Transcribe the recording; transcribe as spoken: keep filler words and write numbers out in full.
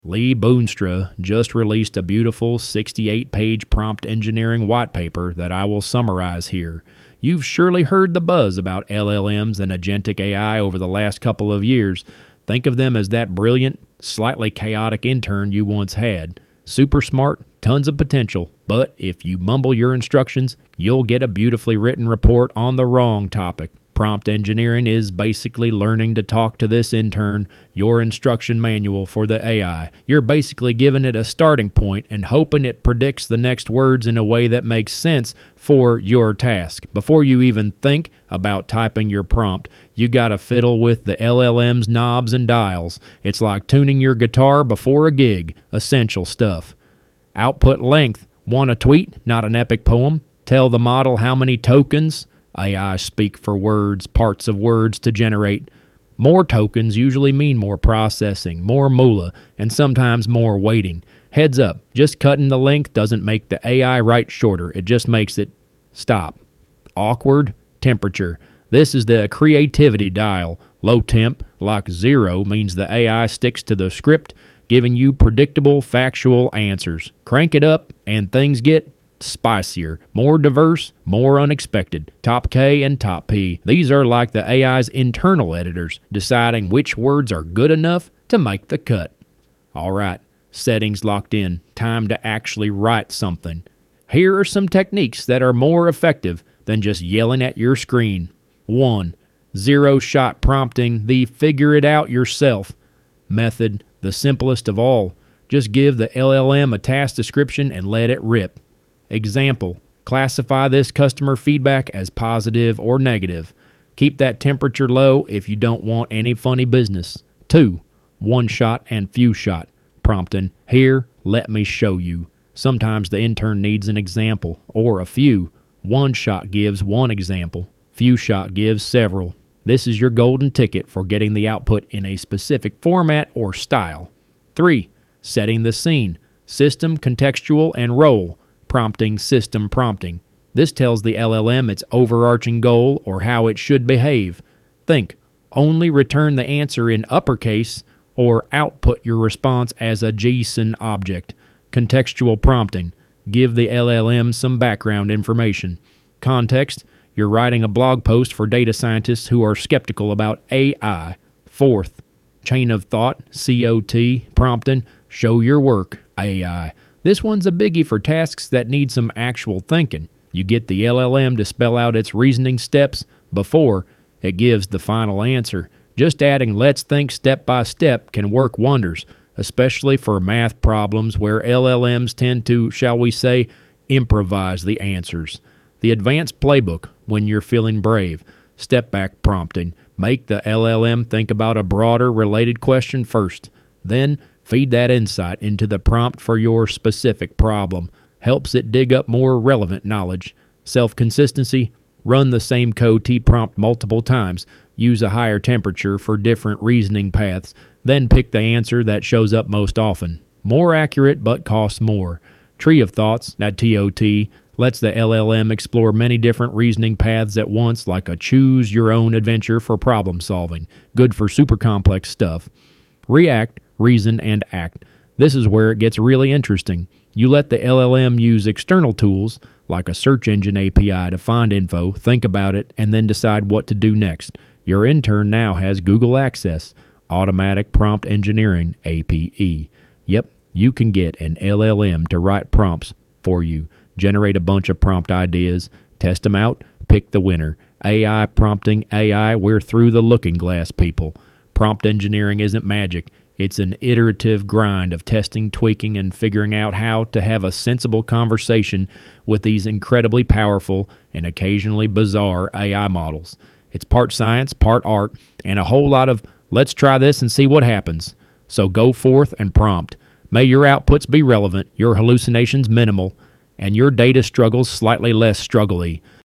Lee Boonstra just released a beautiful sixty-eight page prompt engineering white paper that I will summarize here. You've surely heard the buzz about L L Ms and agentic A I over the last couple of years. Think of them as that brilliant, slightly chaotic intern you once had. Super smart, tons of potential, but if you mumble your instructions, you'll get a beautifully written report on the wrong topic. Prompt engineering is basically learning to talk to this intern, your instruction manual for the A I. You're basically giving it a starting point and hoping it predicts the next words in a way that makes sense for your task. Before you even think about typing your prompt, you gotta fiddle with the L L M's knobs and dials. It's like tuning your guitar before a gig. Essential stuff. Output length. Want a tweet, not an epic poem? Tell the model how many tokens. A I speak for words, parts of words to generate. More tokens usually mean more processing, more moolah, and sometimes more waiting. Heads up, just cutting the length doesn't make the A I write shorter, it just makes it stop. Awkward temperature. This is the creativity dial. Low temp, like zero, means the A I sticks to the script, giving you predictable, factual answers. Crank it up, and things get spicier, more diverse, more unexpected. Top K and Top P. These are like the A I's internal editors, deciding which words are good enough to make the cut. Alright, settings locked in. Time to actually write something. Here are some techniques that are more effective than just yelling at your screen. one. Zero-shot prompting, the figure it out yourself method, the simplest of all. Just give the L L M a task description and let it rip. Example, classify this customer feedback as positive or negative. Keep that temperature low if you don't want any funny business. two. One shot and few shot prompting. Here, let me show you. Sometimes the intern needs an example or a few. One shot gives one example. Few shot gives several. This is your golden ticket for getting the output in a specific format or style. three. Setting the scene. System, contextual, and role. Prompting, system prompting. This tells the L L M its overarching goal or how it should behave. Think, only return the answer in uppercase or output your response as a JSON object. Contextual prompting. Give the L L M some background information. Context, you're writing a blog post for data scientists who are skeptical about A I. Fourth, chain of thought, C O T, prompting. Show your work, A I. This one's a biggie for tasks that need some actual thinking. You get the L L M to spell out its reasoning steps before it gives the final answer. Just adding let's think step by step can work wonders, especially for math problems where L L Ms tend to, shall we say, improvise the answers. The advanced playbook when you're feeling brave. Step back prompting. Make the L L M think about a broader related question first. Then feed that insight into the prompt for your specific problem. Helps it dig up more relevant knowledge. Self-consistency. Run the same code T-prompt multiple times. Use a higher temperature for different reasoning paths. Then pick the answer that shows up most often. More accurate but costs more. Tree of thoughts, that T O T, lets the L L M explore many different reasoning paths at once, like a choose-your-own-adventure for problem solving. Good for super complex stuff. React, reason, and act. This is where it gets really interesting. You let the L L M use external tools, like a search engine A P I, to find info, think about it, and then decide what to do next. Your intern now has Google Access, Automatic Prompt Engineering, A P E. Yep, you can get an L L M to write prompts for you, generate a bunch of prompt ideas, test them out, pick the winner. A I prompting A I, we're through the looking glass, people. Prompt engineering isn't magic. It's an iterative grind of testing, tweaking, and figuring out how to have a sensible conversation with these incredibly powerful and occasionally bizarre A I models. It's part science, part art, and a whole lot of let's try this and see what happens. So go forth and prompt. May your outputs be relevant, your hallucinations minimal, and your data struggles slightly less struggly.